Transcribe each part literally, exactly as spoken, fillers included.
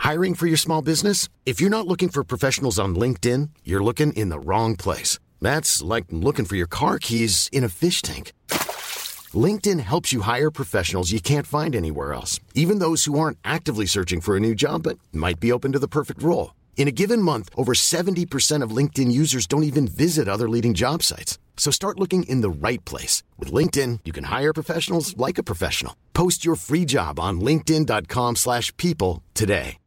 Hiring for your small business? If you're not looking for professionals on LinkedIn, you're looking in the wrong place. That's like looking for your car keys in a fish tank. LinkedIn helps you hire professionals you can't find anywhere else, even those who aren't actively searching for a new job but might be open to the perfect role. In a given month, over seventy percent of LinkedIn users don't even visit other leading job sites. So start looking in the right place. With LinkedIn, you can hire professionals like a professional. Post your free job on linkedin dot com slash people today.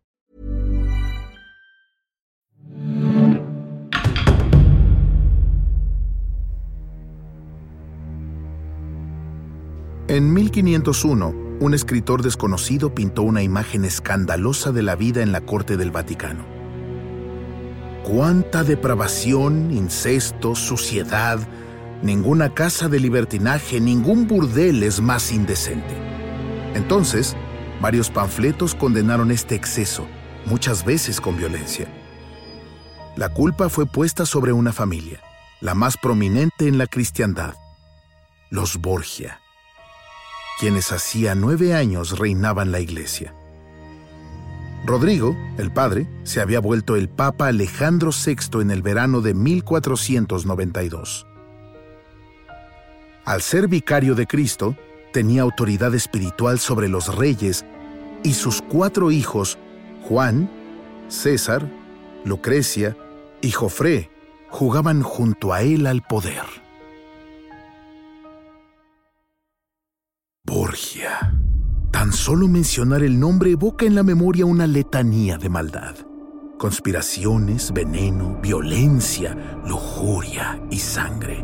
En mil quinientos uno, un escritor desconocido pintó una imagen escandalosa de la vida en la corte del Vaticano. ¡Cuánta depravación, incesto, suciedad! Ninguna casa de libertinaje, ningún burdel es más indecente. Entonces, varios panfletos condenaron este exceso, muchas veces con violencia. La culpa fue puesta sobre una familia, la más prominente en la cristiandad, los Borgia, quienes hacía nueve años reinaban la iglesia. Rodrigo, el padre, se había vuelto el Papa Alejandro sexto en el verano de mil cuatrocientos noventa y dos. Al ser vicario de Cristo, tenía autoridad espiritual sobre los reyes y sus cuatro hijos, Juan, César, Lucrecia y Jofré, jugaban junto a él al poder. Borgia. Tan solo mencionar el nombre evoca en la memoria una letanía de maldad. Conspiraciones, veneno, violencia, lujuria y sangre.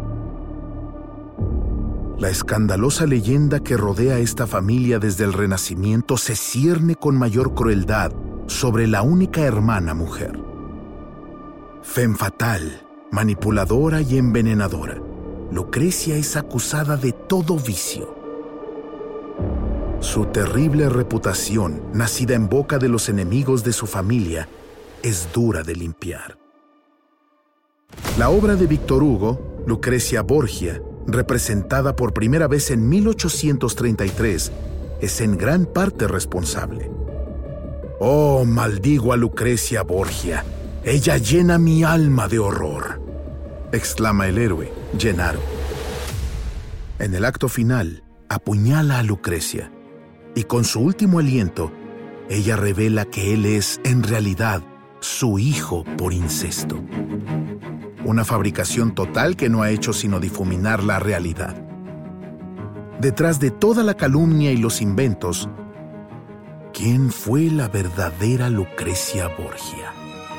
La escandalosa leyenda que rodea a esta familia desde el Renacimiento se cierne con mayor crueldad sobre la única hermana mujer. Femme fatal, manipuladora y envenenadora, Lucrecia es acusada de todo vicio. Su terrible reputación, nacida en boca de los enemigos de su familia, es dura de limpiar. La obra de Víctor Hugo, Lucrecia Borgia, representada por primera vez en mil ochocientos treinta y tres, es en gran parte responsable. «Oh, maldigo a Lucrecia Borgia. Ella llena mi alma de horror», exclama el héroe, Gennaro. En el acto final, apuñala a Lucrecia, y con su último aliento, ella revela que él es, en realidad, su hijo por incesto. Una fabricación total que no ha hecho sino difuminar la realidad. Detrás de toda la calumnia y los inventos, ¿quién fue la verdadera Lucrecia Borgia?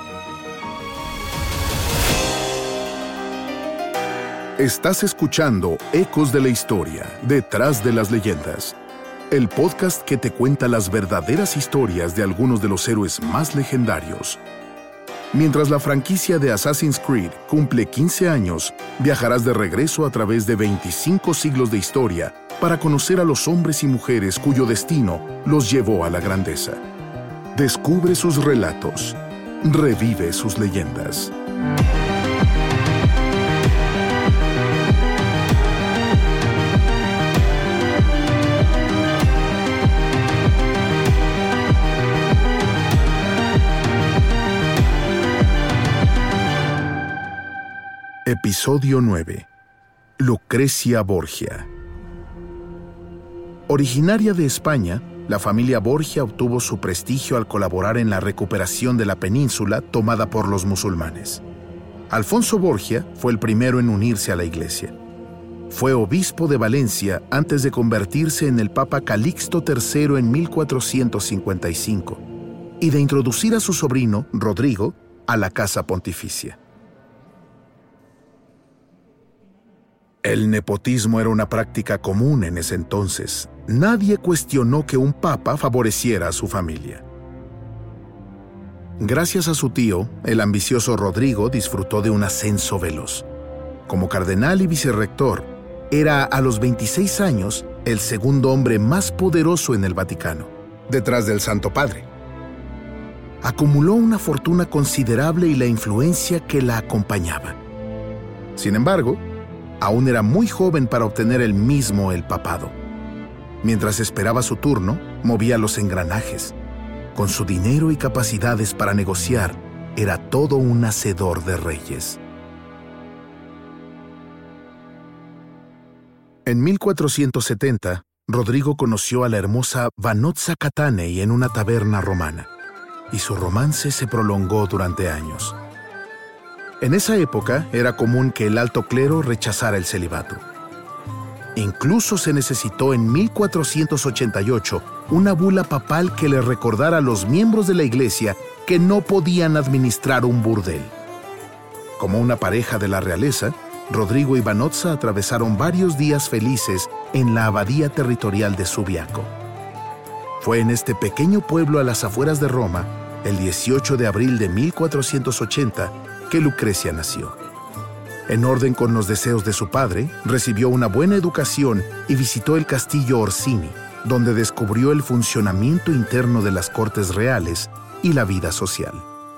Estás escuchando Ecos de la Historia, Detrás de las Leyendas, el podcast que te cuenta las verdaderas historias de algunos de los héroes más legendarios. Mientras la franquicia de Assassin's Creed cumple quince años, viajarás de regreso a través de veinticinco siglos de historia para conocer a los hombres y mujeres cuyo destino los llevó a la grandeza. Descubre sus relatos, revive sus leyendas. Episodio nueve. Lucrecia Borgia. Originaria de España, la familia Borgia obtuvo su prestigio al colaborar en la recuperación de la península tomada por los musulmanes. Alfonso Borgia fue el primero en unirse a la iglesia. Fue obispo de Valencia antes de convertirse en el Papa Calixto tercero en mil cuatrocientos cincuenta y cinco y de introducir a su sobrino, Rodrigo, a la casa pontificia. El nepotismo era una práctica común en ese entonces. Nadie cuestionó que un papa favoreciera a su familia. Gracias a su tío, el ambicioso Rodrigo disfrutó de un ascenso veloz. Como cardenal y vicerrector, era a los veintiséis años el segundo hombre más poderoso en el Vaticano, detrás del Santo Padre. Acumuló una fortuna considerable y la influencia que la acompañaba. Sin embargo, aún era muy joven para obtener el mismo el papado. Mientras esperaba su turno, movía los engranajes. Con su dinero y capacidades para negociar, era todo un hacedor de reyes. En mil cuatrocientos setenta, Rodrigo conoció a la hermosa Vanozza Catanei en una taberna romana, y su romance se prolongó durante años. En esa época era común que el alto clero rechazara el celibato. Incluso se necesitó en mil cuatrocientos ochenta y ocho una bula papal que le recordara a los miembros de la iglesia que no podían administrar un burdel. Como una pareja de la realeza, Rodrigo y Vanozza atravesaron varios días felices en la abadía territorial de Subiaco. Fue en este pequeño pueblo a las afueras de Roma, el dieciocho de abril de mil cuatrocientos ochenta, que Lucrecia nació. En orden con los deseos de su padre, recibió una buena educación y visitó el castillo Orsini, donde descubrió el funcionamiento interno de las cortes reales y la vida social.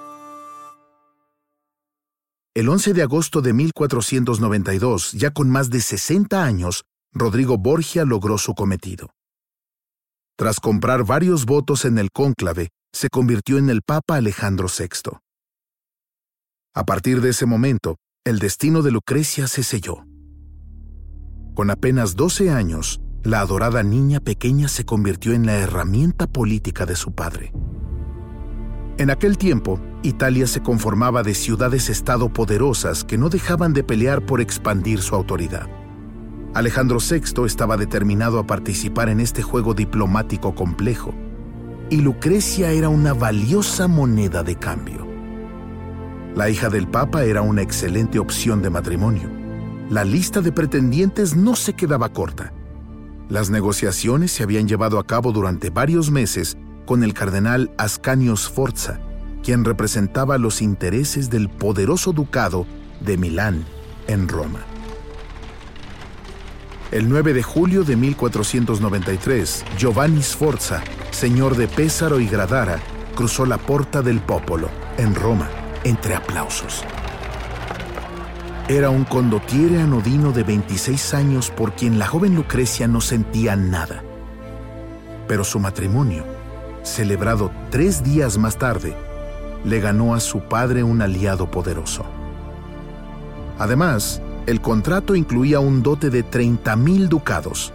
El once de agosto de mil cuatrocientos noventa y dos, ya con más de sesenta años, Rodrigo Borgia logró su cometido. Tras comprar varios votos en el cónclave, se convirtió en el Papa Alejandro sexto. A partir de ese momento, el destino de Lucrecia se selló. Con apenas doce años, la adorada niña pequeña se convirtió en la herramienta política de su padre. En aquel tiempo, Italia se conformaba de ciudades-estado poderosas que no dejaban de pelear por expandir su autoridad. Alejandro sexto estaba determinado a participar en este juego diplomático complejo, y Lucrecia era una valiosa moneda de cambio. La hija del Papa era una excelente opción de matrimonio. La lista de pretendientes no se quedaba corta. Las negociaciones se habían llevado a cabo durante varios meses con el cardenal Ascanio Sforza, quien representaba los intereses del poderoso ducado de Milán en Roma. El nueve de julio de mil cuatrocientos noventa y tres, Giovanni Sforza, señor de Pesaro y Gradara, cruzó la Porta del Popolo, en Roma, entre aplausos. Era un condottiere anodino de veintiséis años por quien la joven Lucrecia no sentía nada. Pero su matrimonio, celebrado tres días más tarde, le ganó a su padre un aliado poderoso. Además, el contrato incluía un dote de treinta mil ducados.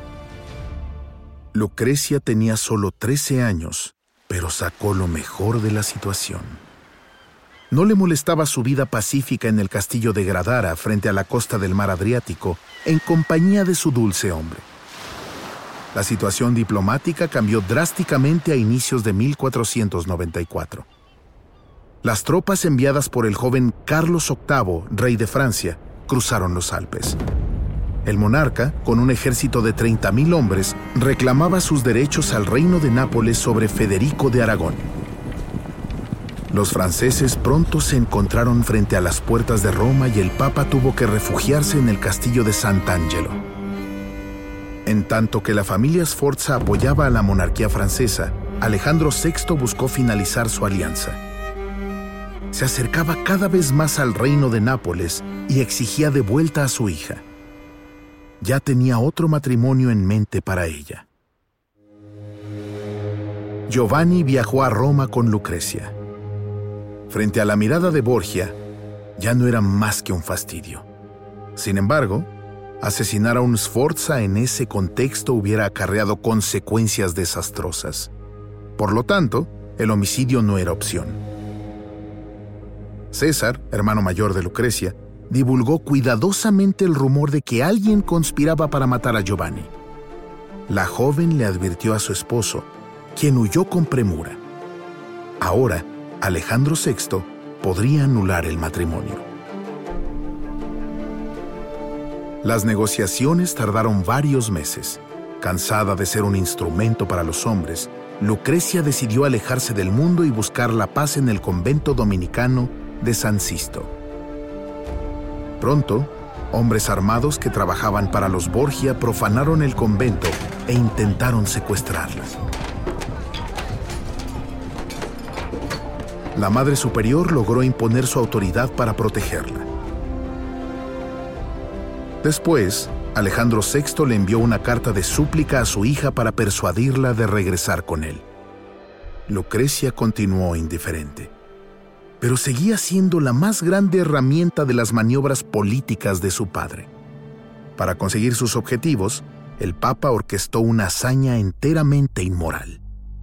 Lucrecia tenía solo trece años, pero sacó lo mejor de la situación. No le molestaba su vida pacífica en el castillo de Gradara, frente a la costa del mar Adriático, en compañía de su dulce hombre. La situación diplomática cambió drásticamente a inicios de mil cuatrocientos noventa y cuatro. Las tropas enviadas por el joven Carlos octavo, rey de Francia, cruzaron los Alpes. El monarca, con un ejército de treinta mil hombres, reclamaba sus derechos al reino de Nápoles sobre Federico de Aragón. Los franceses pronto se encontraron frente a las puertas de Roma y el Papa tuvo que refugiarse en el castillo de Sant'Angelo. En tanto que la familia Sforza apoyaba a la monarquía francesa, Alejandro sexto buscó finalizar su alianza. Se acercaba cada vez más al reino de Nápoles y exigía de vuelta a su hija. Ya tenía otro matrimonio en mente para ella. Giovanni viajó a Roma con Lucrecia. Frente a la mirada de Borgia, ya no era más que un fastidio. Sin embargo, asesinar a un Sforza en ese contexto hubiera acarreado consecuencias desastrosas. Por lo tanto, el homicidio no era opción. César, hermano mayor de Lucrecia, divulgó cuidadosamente el rumor de que alguien conspiraba para matar a Giovanni. La joven le advirtió a su esposo, quien huyó con premura. Ahora, Alejandro sexto podría anular el matrimonio. Las negociaciones tardaron varios meses. Cansada de ser un instrumento para los hombres, Lucrecia decidió alejarse del mundo y buscar la paz en el convento dominicano de San Sisto. Pronto, hombres armados que trabajaban para los Borgia profanaron el convento e intentaron secuestrarla. La Madre Superior logró imponer su autoridad para protegerla. Después, Alejandro sexto le envió una carta de súplica a su hija para persuadirla de regresar con él. Lucrecia continuó indiferente, pero seguía siendo la más grande herramienta de las maniobras políticas de su padre. Para conseguir sus objetivos, el Papa orquestó una hazaña enteramente inmoral.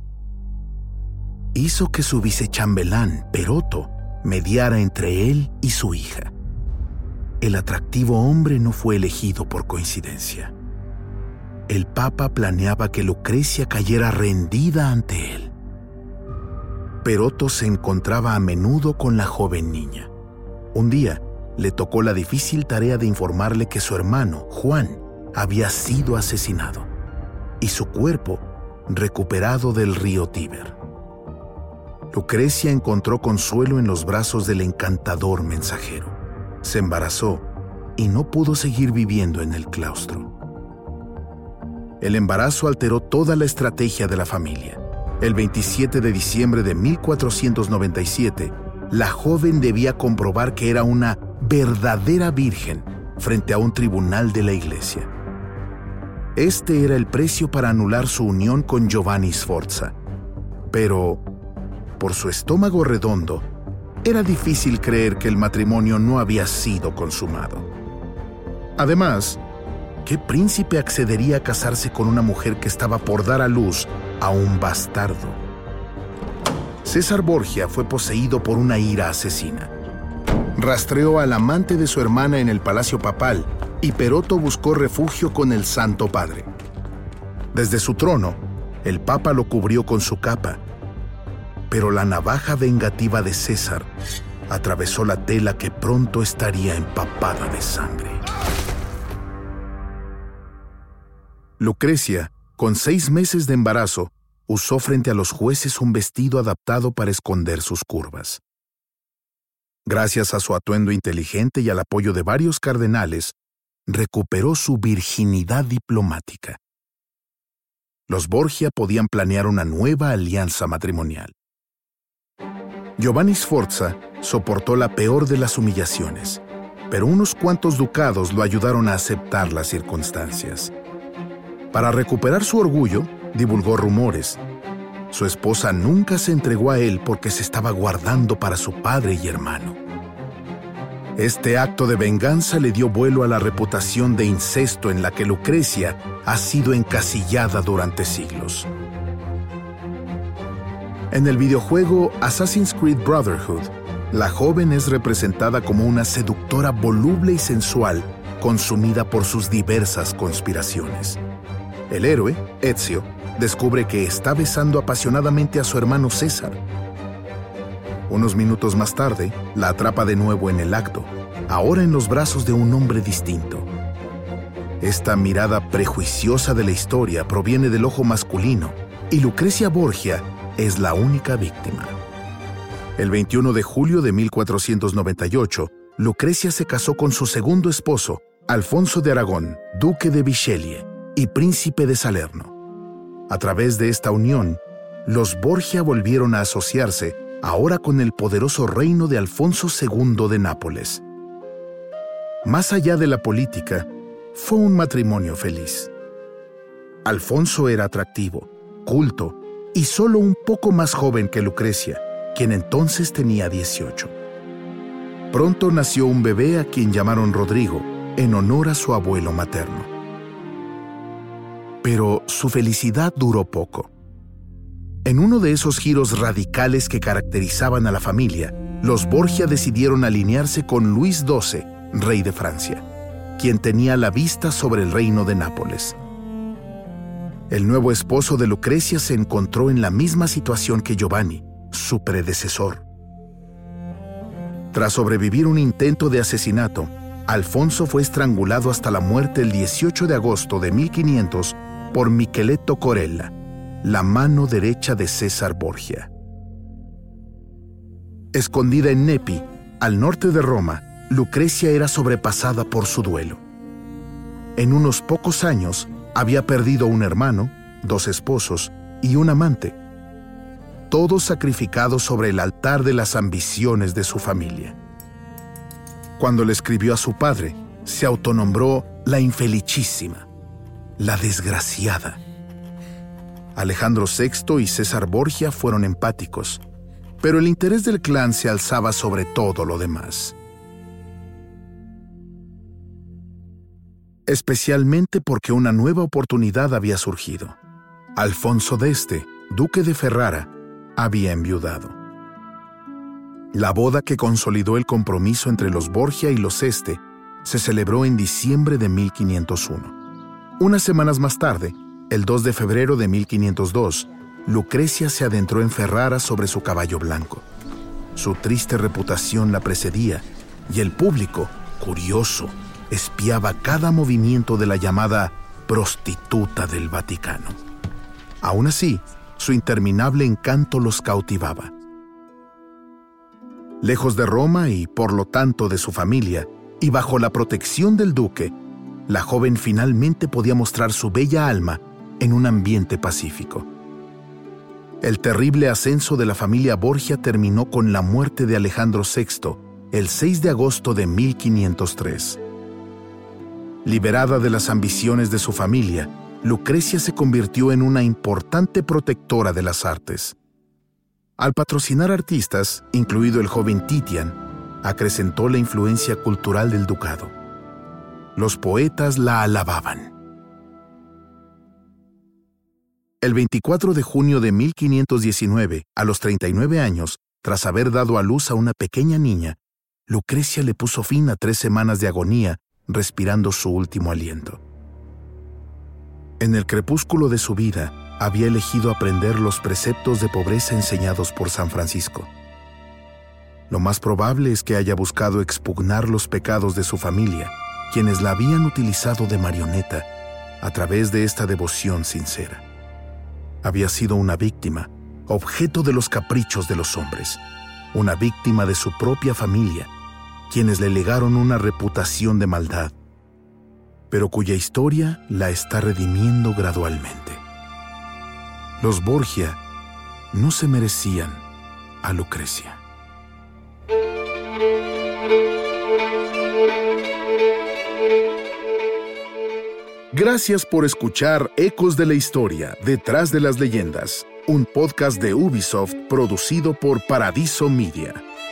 Hizo que su vicechambelán, Perotto, mediara entre él y su hija. El atractivo hombre no fue elegido por coincidencia. El Papa planeaba que Lucrecia cayera rendida ante él. Perotto se encontraba a menudo con la joven niña. Un día, le tocó la difícil tarea de informarle que su hermano, Juan, había sido asesinado y su cuerpo recuperado del río Tíber. Lucrecia encontró consuelo en los brazos del encantador mensajero. Se embarazó y no pudo seguir viviendo en el claustro. El embarazo alteró toda la estrategia de la familia. El veintisiete de diciembre de mil cuatrocientos noventa y siete, la joven debía comprobar que era una verdadera virgen frente a un tribunal de la iglesia. Este era el precio para anular su unión con Giovanni Sforza. Pero, por su estómago redondo, era difícil creer que el matrimonio no había sido consumado. Además, ¿qué príncipe accedería a casarse con una mujer que estaba por dar a luz a un bastardo? César Borgia fue poseído por una ira asesina. Rastreó al amante de su hermana en el palacio papal y Perotto buscó refugio con el Santo Padre. Desde su trono, el Papa lo cubrió con su capa, pero la navaja vengativa de César atravesó la tela que pronto estaría empapada de sangre. Lucrecia, con seis meses de embarazo, usó frente a los jueces un vestido adaptado para esconder sus curvas. Gracias a su atuendo inteligente y al apoyo de varios cardenales, recuperó su virginidad diplomática. Los Borgia podían planear una nueva alianza matrimonial. Giovanni Sforza soportó la peor de las humillaciones, pero unos cuantos ducados lo ayudaron a aceptar las circunstancias. Para recuperar su orgullo, divulgó rumores. Su esposa nunca se entregó a él porque se estaba guardando para su padre y hermano. Este acto de venganza le dio vuelo a la reputación de incesto en la que Lucrecia ha sido encasillada durante siglos. En el videojuego Assassin's Creed Brotherhood, la joven es representada como una seductora voluble y sensual, consumida por sus diversas conspiraciones. El héroe, Ezio, descubre que está besando apasionadamente a su hermano César. Unos minutos más tarde, la atrapa de nuevo en el acto, ahora en los brazos de un hombre distinto. Esta mirada prejuiciosa de la historia proviene del ojo masculino, y Lucrecia Borgia es la única víctima. El veintiuno de julio de mil cuatrocientos noventa y ocho, Lucrecia se casó con su segundo esposo, Alfonso de Aragón, duque de Bisceglie y príncipe de Salerno. A través de esta unión, los Borgia volvieron a asociarse, ahora con el poderoso reino de Alfonso segundo de Nápoles. Más allá de la política, fue un matrimonio feliz. Alfonso era atractivo, culto y solo un poco más joven que Lucrecia, quien entonces tenía dieciocho. Pronto nació un bebé a quien llamaron Rodrigo, en honor a su abuelo materno. Pero su felicidad duró poco. En uno de esos giros radicales que caracterizaban a la familia, los Borgia decidieron alinearse con Luis doce, rey de Francia, quien tenía la vista sobre el reino de Nápoles. El nuevo esposo de Lucrecia se encontró en la misma situación que Giovanni, su predecesor. Tras sobrevivir un intento de asesinato, Alfonso fue estrangulado hasta la muerte el dieciocho de agosto de mil quinientos por Micheletto Corella, la mano derecha de César Borgia. Escondida en Nepi, al norte de Roma, Lucrecia era sobrepasada por su duelo. En unos pocos años, había perdido un hermano, dos esposos y un amante, todos sacrificados sobre el altar de las ambiciones de su familia. Cuando le escribió a su padre, se autonombró la infelicísima, la desgraciada. Alejandro sexto y César Borgia fueron empáticos, pero el interés del clan se alzaba sobre todo lo demás. Especialmente porque una nueva oportunidad había surgido. Alfonso d'Este, duque de Ferrara, había enviudado. La boda que consolidó el compromiso entre los Borgia y los Este se celebró en diciembre de mil quinientos uno. Unas semanas más tarde, el dos de febrero de mil quinientos dos, Lucrecia se adentró en Ferrara sobre su caballo blanco. Su triste reputación la precedía y el público, curioso, espiaba cada movimiento de la llamada prostituta del Vaticano. Aún así, su interminable encanto los cautivaba. Lejos de Roma y, por lo tanto, de su familia, y bajo la protección del duque, la joven finalmente podía mostrar su bella alma en un ambiente pacífico. El terrible ascenso de la familia Borgia terminó con la muerte de Alejandro sexto el seis de agosto de mil quinientos tres. Liberada de las ambiciones de su familia, Lucrecia se convirtió en una importante protectora de las artes. Al patrocinar artistas, incluido el joven Titian, acrecentó la influencia cultural del ducado. Los poetas la alababan. El veinticuatro de junio de mil quinientos diecinueve, a los treinta y nueve años, tras haber dado a luz a una pequeña niña, Lucrecia le puso fin a tres semanas de agonía, respirando su último aliento. En el crepúsculo de su vida, había elegido aprender los preceptos de pobreza enseñados por San Francisco. Lo más probable es que haya buscado expugnar los pecados de su familia, quienes la habían utilizado de marioneta, a través de esta devoción sincera. Había sido una víctima, objeto de los caprichos de los hombres, una víctima de su propia familia, quienes le legaron una reputación de maldad, pero cuya historia la está redimiendo gradualmente. Los Borgia no se merecían a Lucrecia. Gracias por escuchar Ecos de la Historia, Detrás de las Leyendas, un podcast de Ubisoft producido por Paradiso Media.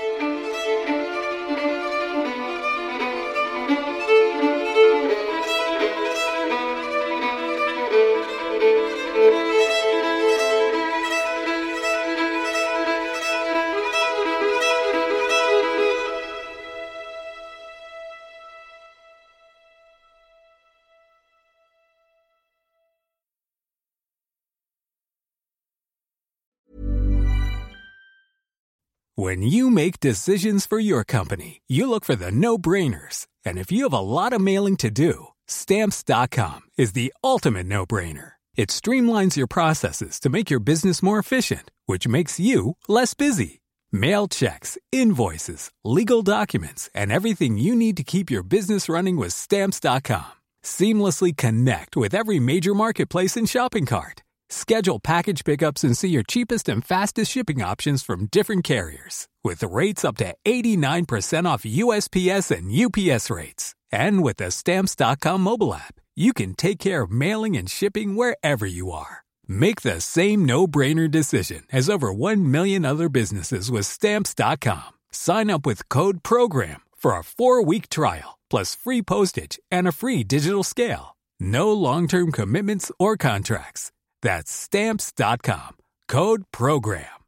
When you make decisions for your company, you look for the no-brainers. And if you have a lot of mailing to do, Stamps dot com is the ultimate no-brainer. It streamlines your processes to make your business more efficient, which makes you less busy. Mail checks, invoices, legal documents, and everything you need to keep your business running with Stamps dot com. Seamlessly connect with every major marketplace and shopping cart. Schedule package pickups and see your cheapest and fastest shipping options from different carriers, with rates up to eighty-nine percent off U S P S and U P S rates. And with the Stamps dot com mobile app, you can take care of mailing and shipping wherever you are. Make the same no-brainer decision as over one million other businesses with Stamps dot com. Sign up with code PROGRAM for a four-week trial, plus free postage and a free digital scale. No long-term commitments or contracts. That's Stamps dot com. Code PROGRAM.